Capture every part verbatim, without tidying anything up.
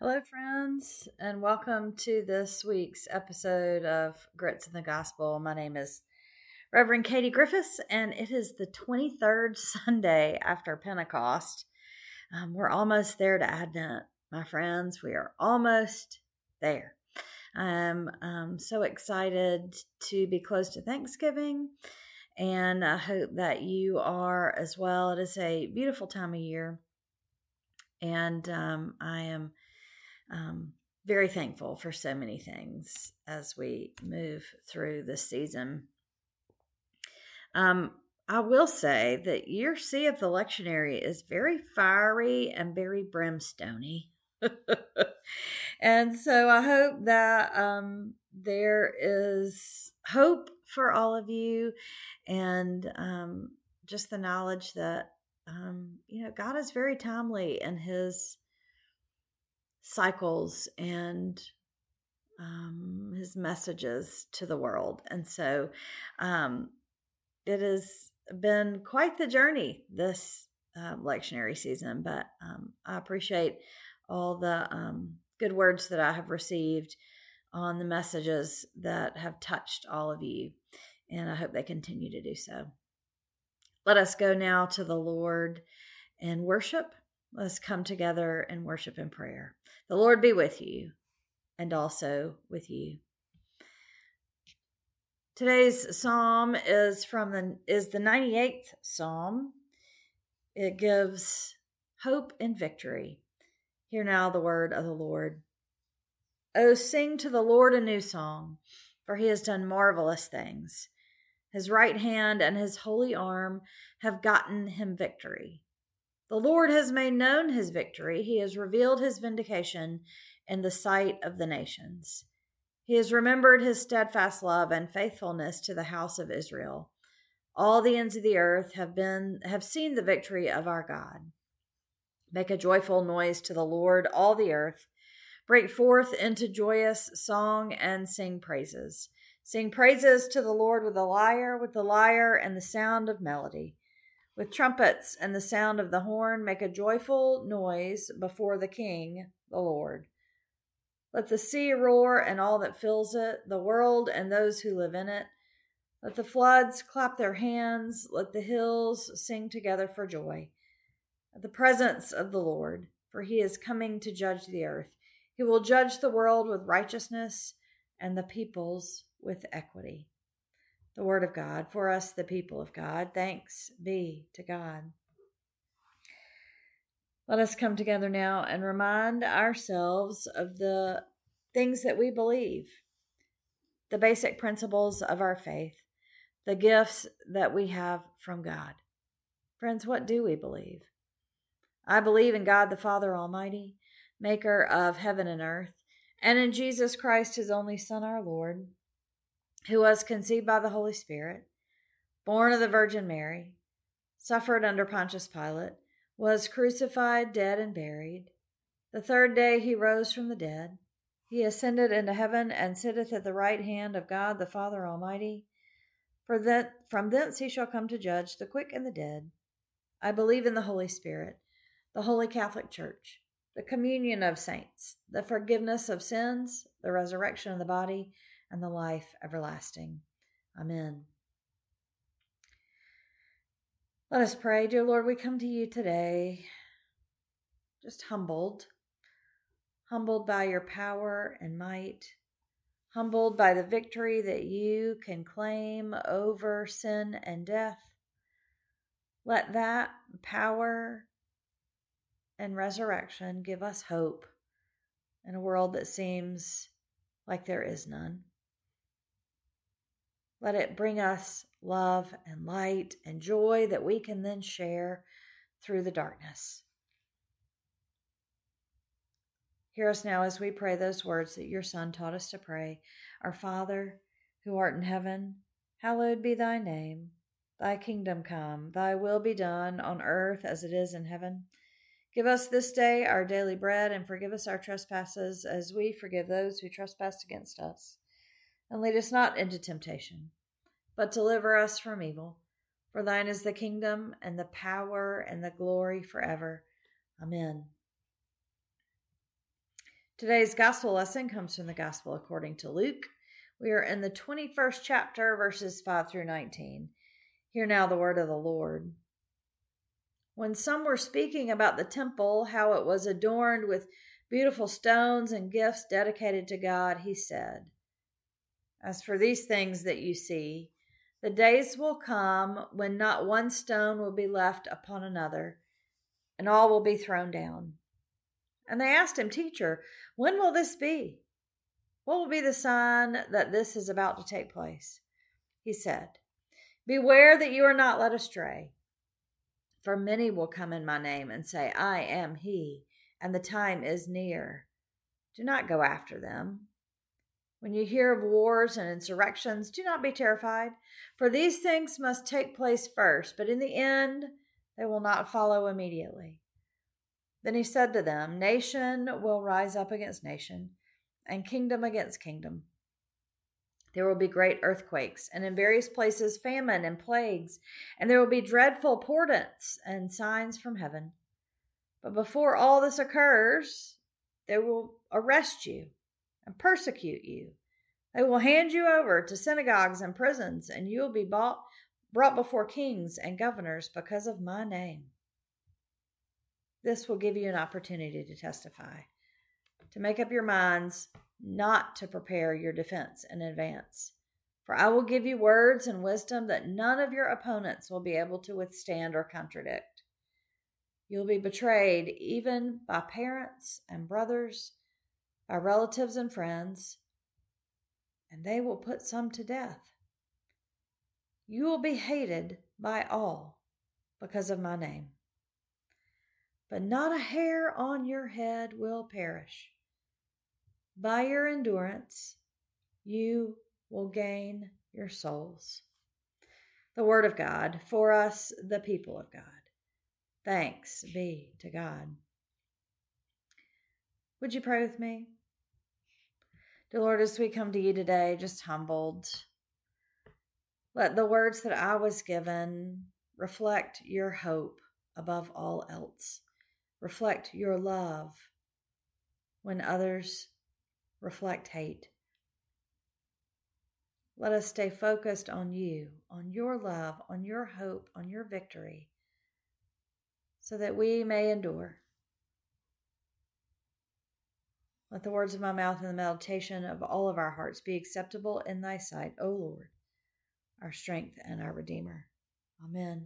Hello, friends, and welcome to this week's episode of Grits in the Gospel. My name is Reverend Katie Griffiths, and it is the twenty-third Sunday after Pentecost. Um, we're almost there to Advent, my friends. We are almost there. I'm um, so excited to be close to Thanksgiving, and I hope that you are as well. It is a beautiful time of year, and um, I am Um, very thankful for so many things as we move through this season. Um, I will say that year C of the lectionary is very fiery and very brimstony. And so I hope that um, there is hope for all of you and um, just the knowledge that, um, you know, God is very timely in his cycles and um, his messages to the world. And so um, it has been quite the journey this uh, lectionary season, but um, I appreciate all the um, good words that I have received on the messages that have touched all of you, and I hope they continue to do so. Let us go now to the Lord and worship. Let's come together and worship in prayer. The Lord be with you and also with you. Today's psalm is from the is the ninety-eighth Psalm. It gives hope and victory. Hear now the word of the Lord. Oh, sing to the Lord a new song, for he has done marvelous things. His right hand and his holy arm have gotten him victory. The Lord has made known his victory. He has revealed his vindication in the sight of the nations. He has remembered his steadfast love and faithfulness to the house of Israel. All the ends of the earth have been have seen the victory of our God. Make a joyful noise to the Lord, all the earth. Break forth into joyous song and sing praises. Sing praises to the Lord with the lyre, with the lyre and the sound of melody. With trumpets and the sound of the horn, make a joyful noise before the King, the Lord. Let the sea roar and all that fills it, the world and those who live in it. Let the floods clap their hands. Let the hills sing together for joy at the presence of the Lord, for he is coming to judge the earth. He will judge the world with righteousness and the peoples with equity. The word of God for us, the people of God. Thanks be to God. Let us come together now and remind ourselves of the things that we believe, the basic principles of our faith, the gifts that we have from God. Friends, what do we believe? I believe in God the Father Almighty, maker of heaven and earth, and in Jesus Christ, his only Son, our Lord, who was conceived by the Holy Spirit, born of the Virgin Mary, suffered under Pontius Pilate, was crucified, dead, and buried. The third day he rose from the dead. He ascended into heaven and sitteth at the right hand of God the Father Almighty. For that from thence he shall come to judge the quick and the dead. I believe in the Holy Spirit, the Holy Catholic Church, the communion of saints, the forgiveness of sins, the resurrection of the body, and the life everlasting. Amen. Let us pray. Dear Lord, we come to you today just humbled, humbled by your power and might, humbled by the victory that you can claim over sin and death. Let that power and resurrection give us hope in a world that seems like there is none. Let it bring us love and light and joy that we can then share through the darkness. Hear us now as we pray those words that your Son taught us to pray. Our Father, who art in heaven, hallowed be thy name. Thy kingdom come, thy will be done on earth as it is in heaven. Give us this day our daily bread, and forgive us our trespasses as we forgive those who trespass against us. And lead us not into temptation, but deliver us from evil. For thine is the kingdom and the power and the glory forever. Amen. Today's gospel lesson comes from the gospel according to Luke. We are in the twenty-first chapter, verses five through nineteen. Hear now the word of the Lord. When some were speaking about the temple, how it was adorned with beautiful stones and gifts dedicated to God, he said, "As for these things that you see, the days will come when not one stone will be left upon another, and all will be thrown down." And they asked him, "Teacher, when will this be? What will be the sign that this is about to take place?" He said, "Beware that you are not led astray. For many will come in my name and say, 'I am he,' and the time is near. Do not go after them. When you hear of wars and insurrections, do not be terrified, for these things must take place first, but in the end they will not follow immediately." Then he said to them, "Nation will rise up against nation, and kingdom against kingdom. There will be great earthquakes, and in various places famine and plagues, and there will be dreadful portents and signs from heaven. But before all this occurs, they will arrest you and persecute you. They will hand you over to synagogues and prisons, and you will be bought, brought before kings and governors because of my name. This will give you an opportunity to testify, to make up your minds not to prepare your defense in advance. For I will give you words and wisdom that none of your opponents will be able to withstand or contradict. You'll be betrayed even by parents and brothers, by relatives and friends, and they will put some to death. You will be hated by all because of my name. But not a hair on your head will perish. By your endurance, you will gain your souls." The word of God for us, the people of God. Thanks be to God. Would you pray with me? Dear Lord, as we come to you today, just humbled, let the words that I was given reflect your hope above all else. Reflect your love when others reflect hate. Let us stay focused on you, on your love, on your hope, on your victory, so that we may endure. Let the words of my mouth and the meditation of all of our hearts be acceptable in thy sight, O Lord, our strength and our Redeemer. Amen.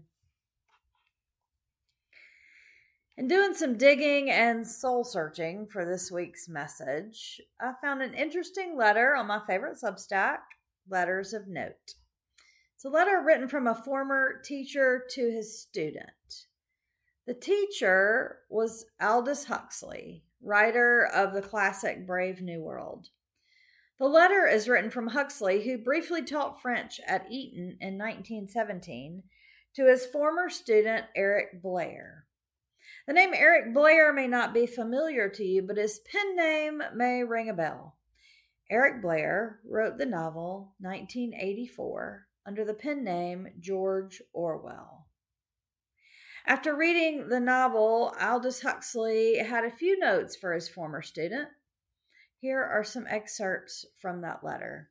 In doing some digging and soul searching for this week's message, I found an interesting letter on my favorite Substack, Letters of Note. It's a letter written from a former teacher to his student. The teacher was Aldous Huxley, writer of the classic Brave New World. The letter is written from Huxley, who briefly taught French at Eton in nineteen seventeen, to his former student Eric Blair. The name Eric Blair may not be familiar to you, but his pen name may ring a bell. Eric Blair wrote the novel nineteen eighty-four under the pen name George Orwell. After reading the novel, Aldous Huxley had a few notes for his former student. Here are some excerpts from that letter.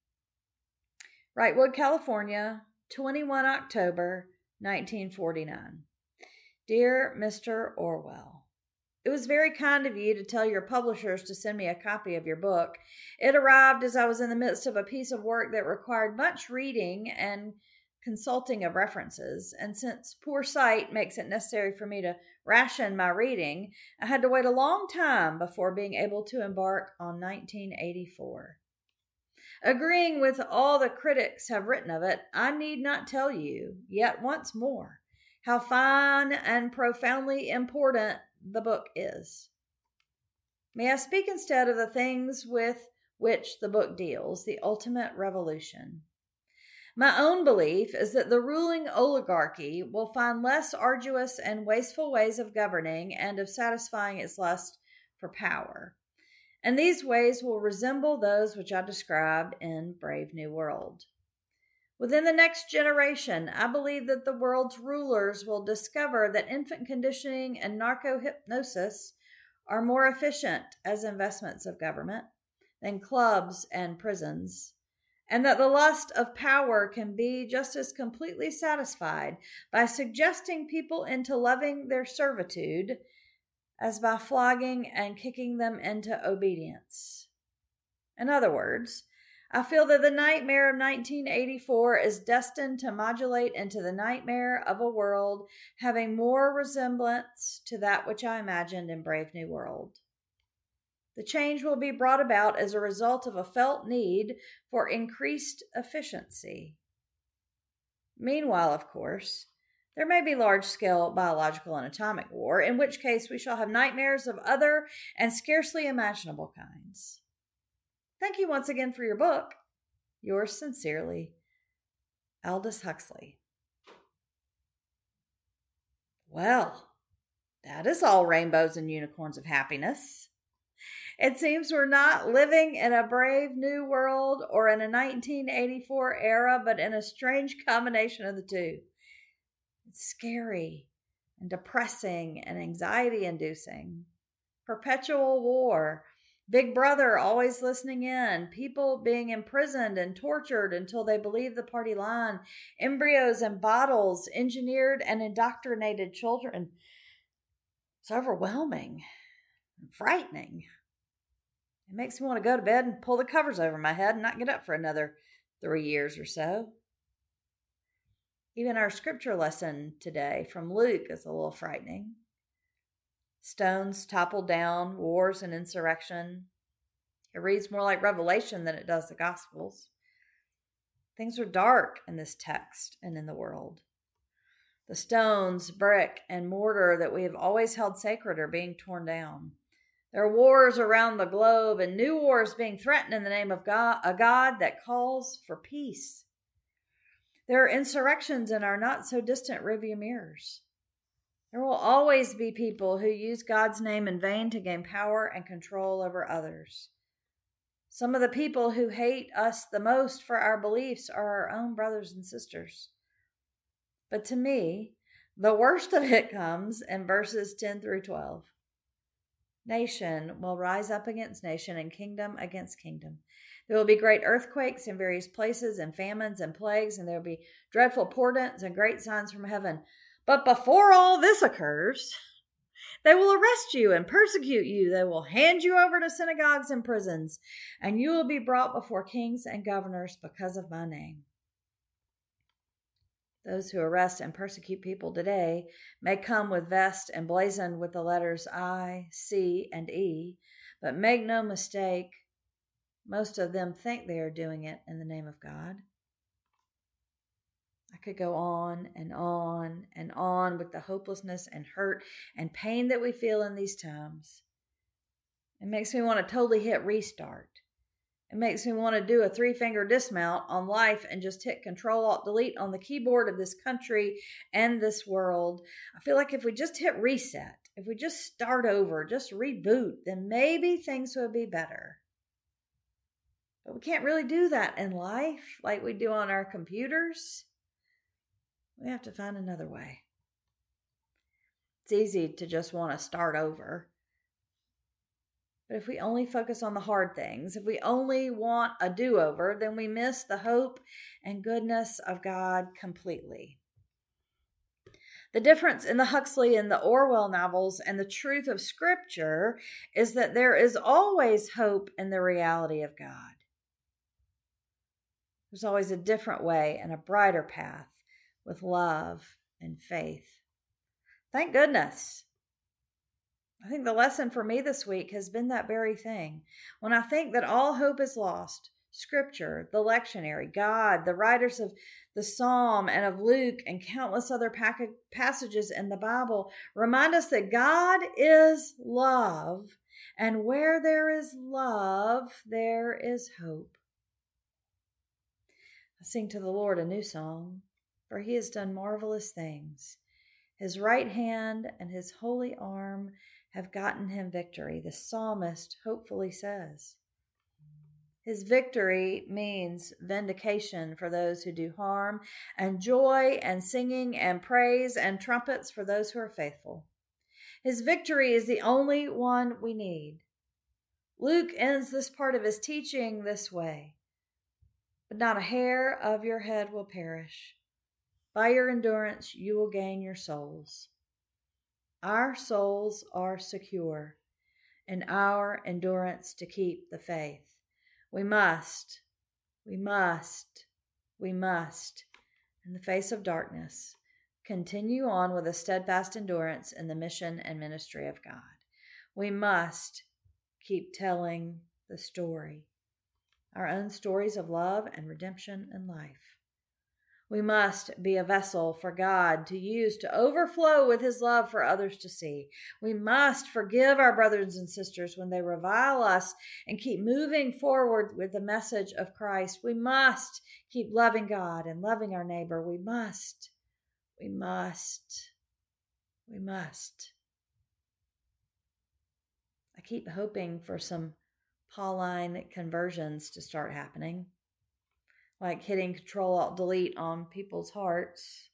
Wrightwood, California, twenty-first of October, nineteen forty-nine. Dear Mister Orwell, it was very kind of you to tell your publishers to send me a copy of your book. It arrived as I was in the midst of a piece of work that required much reading and consulting of references, and since poor sight makes it necessary for me to ration my reading, I had to wait a long time before being able to embark on nineteen eighty-four. Agreeing with all the critics have written of it, I need not tell you yet once more how fine and profoundly important the book is. May I speak instead of the things with which the book deals, the ultimate revolution. My own belief is that the ruling oligarchy will find less arduous and wasteful ways of governing and of satisfying its lust for power, and these ways will resemble those which I described in Brave New World. Within the next generation, I believe that the world's rulers will discover that infant conditioning and narco-hypnosis are more efficient as investments of government than clubs and prisons, and that the lust of power can be just as completely satisfied by suggesting people into loving their servitude as by flogging and kicking them into obedience. In other words, I feel that the nightmare of nineteen eighty-four is destined to modulate into the nightmare of a world having more resemblance to that which I imagined in Brave New World. The change will be brought about as a result of a felt need for increased efficiency. Meanwhile, of course, there may be large-scale biological and atomic war, in which case we shall have nightmares of other and scarcely imaginable kinds. Thank you once again for your book. Yours sincerely, Aldous Huxley. Well, that is all rainbows and unicorns of happiness. It seems we're not living in a brave new world or in a nineteen eighty-four era, but in a strange combination of the two. It's scary and depressing and anxiety-inducing. Perpetual war. Big Brother always listening in, people being imprisoned and tortured until they believe the party line, embryos in bottles, engineered and indoctrinated children. It's overwhelming and frightening. It makes me want to go to bed and pull the covers over my head and not get up for another three years or so. Even our scripture lesson today from Luke is a little frightening. Stones toppled down, wars and insurrection. It reads more like Revelation than it does the Gospels. Things are dark in this text and in the world. The stones, brick, and mortar that we have always held sacred are being torn down. There are wars around the globe and new wars being threatened in the name of God, a God that calls for peace. There are insurrections in our not-so-distant rearview mirrors. There will always be people who use God's name in vain to gain power and control over others. Some of the people who hate us the most for our beliefs are our own brothers and sisters. But to me, the worst of it comes in verses ten through twelve. Nation will rise up against nation and kingdom against kingdom. There will be great earthquakes in various places and famines and plagues, and there will be dreadful portents and great signs from heaven. But before all this occurs, they will arrest you and persecute you. They will hand you over to synagogues and prisons, and you will be brought before kings and governors because of my name. Those who arrest and persecute people today may come with vests emblazoned with the letters I, C, and E, but make no mistake, most of them think they are doing it in the name of God. I could go on and on and on with the hopelessness and hurt and pain that we feel in these times. It makes me want to totally hit restart. It makes me want to do a three-finger dismount on life and just hit Control-Alt-Delete on the keyboard of this country and this world. I feel like if we just hit reset, if we just start over, just reboot, then maybe things would be better. But we can't really do that in life like we do on our computers. We have to find another way. It's easy to just want to start over. But if we only focus on the hard things, if we only want a do-over, then we miss the hope and goodness of God completely. The difference in the Huxley and the Orwell novels and the truth of Scripture is that there is always hope in the reality of God. There's always a different way and a brighter path with love and faith. Thank goodness. I think the lesson for me this week has been that very thing. When I think that all hope is lost, Scripture, the lectionary, God, the writers of the Psalm and of Luke and countless other passages in the Bible remind us that God is love, and where there is love, there is hope. I sing to the Lord a new song, for he has done marvelous things. His right hand and his holy arm have gotten him victory, the psalmist hopefully says. His victory means vindication for those who do harm, and joy and singing and praise and trumpets for those who are faithful. His victory is the only one we need. Luke ends this part of his teaching this way. But not a hair of your head will perish. By your endurance, you will gain your souls. Our souls are secure in our endurance to keep the faith. We must, we must, we must, in the face of darkness, continue on with a steadfast endurance in the mission and ministry of God. We must keep telling the story, our own stories of love and redemption and life. We must be a vessel for God to use to overflow with his love for others to see. We must forgive our brothers and sisters when they revile us and keep moving forward with the message of Christ. We must keep loving God and loving our neighbor. We must, we must, we must. I keep hoping for some Pauline conversions to start happening, like hitting Control Alt Delete on people's hearts.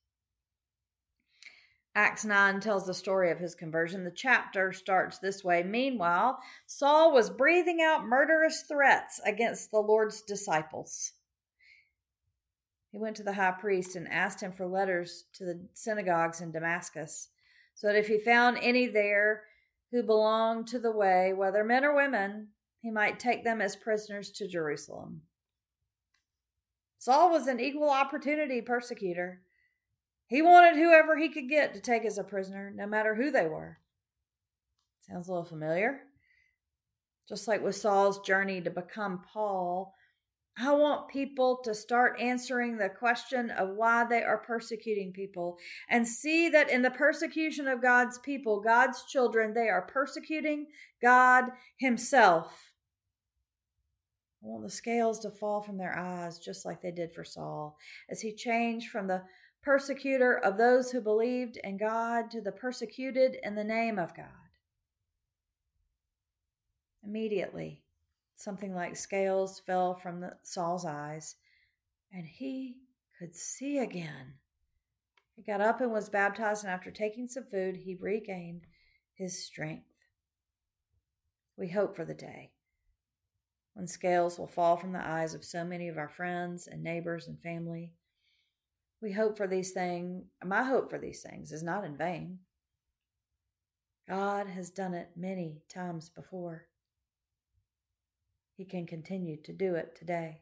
Acts nine tells the story of his conversion. The chapter starts this way. Meanwhile, Saul was breathing out murderous threats against the Lord's disciples. He went to the high priest and asked him for letters to the synagogues in Damascus, so that if he found any there who belonged to the way, whether men or women, he might take them as prisoners to Jerusalem. Saul was an equal opportunity persecutor. He wanted whoever he could get to take as a prisoner, no matter who they were. Sounds a little familiar. Just like with Saul's journey to become Paul, I want people to start answering the question of why they are persecuting people and see that in the persecution of God's people, God's children, they are persecuting God himself. I want the scales to fall from their eyes, just like they did for Saul, as he changed from the persecutor of those who believed in God to the persecuted in the name of God. Immediately, something like scales fell from the, Saul's eyes, and he could see again. He got up and was baptized, and after taking some food, he regained his strength. We hope for the day when scales will fall from the eyes of so many of our friends and neighbors and family. We hope for these things. My hope for these things is not in vain. God has done it many times before. He can continue to do it today.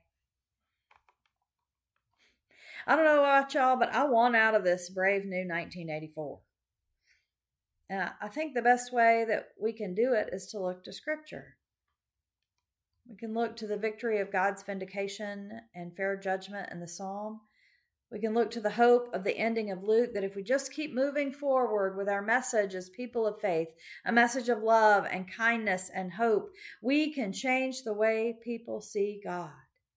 I don't know about y'all, but I want out of this brave new nineteen eighty-four. And I think the best way that we can do it is to look to Scripture. We can look to the victory of God's vindication and fair judgment in the Psalm. We can look to the hope of the ending of Luke, that if we just keep moving forward with our message as people of faith, a message of love and kindness and hope, we can change the way people see God.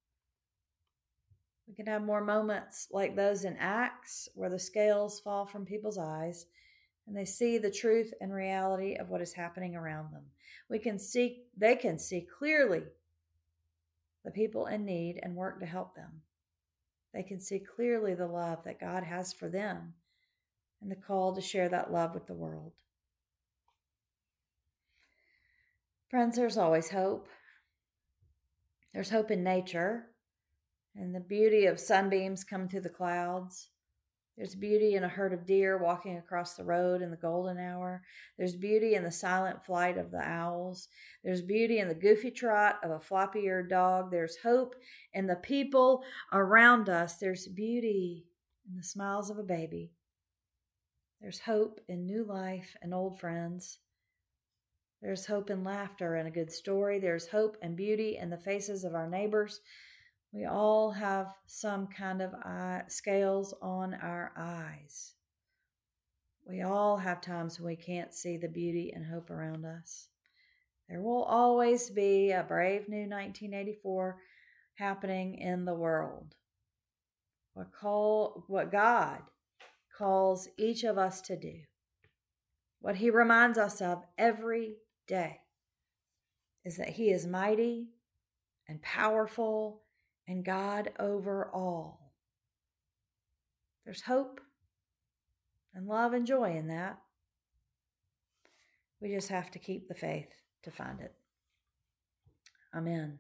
We can have more moments like those in Acts, where the scales fall from people's eyes and they see the truth and reality of what is happening around them. We can see, they can see clearly the people in need and work to help them. They can see clearly the love that God has for them and the call to share that love with the world. Friends, there's always hope. There's hope in nature and the beauty of sunbeams coming through the clouds. There's beauty in a herd of deer walking across the road in the golden hour. There's beauty in the silent flight of the owls. There's beauty in the goofy trot of a floppy-eared dog. There's hope in the people around us. There's beauty in the smiles of a baby. There's hope in new life and old friends. There's hope in laughter and a good story. There's hope and beauty in the faces of our neighbors. We all have some kind of eye, scales on our eyes. We all have times when we can't see the beauty and hope around us. There will always be a brave new nineteen eighty-four happening in the world. What, call, what God calls each of us to do, what he reminds us of every day, is that he is mighty and powerful and God over all. There's hope and love and joy in that. We just have to keep the faith to find it. Amen.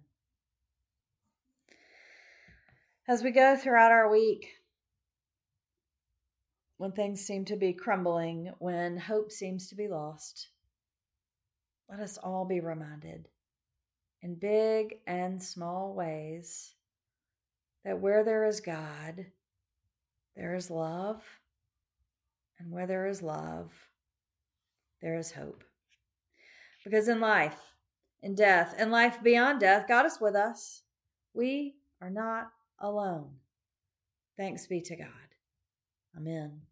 As we go throughout our week, when things seem to be crumbling, when hope seems to be lost, let us all be reminded in big and small ways that where there is God, there is love, and where there is love, there is hope. Because in life, in death, and life beyond death, God is with us. We are not alone. Thanks be to God. Amen.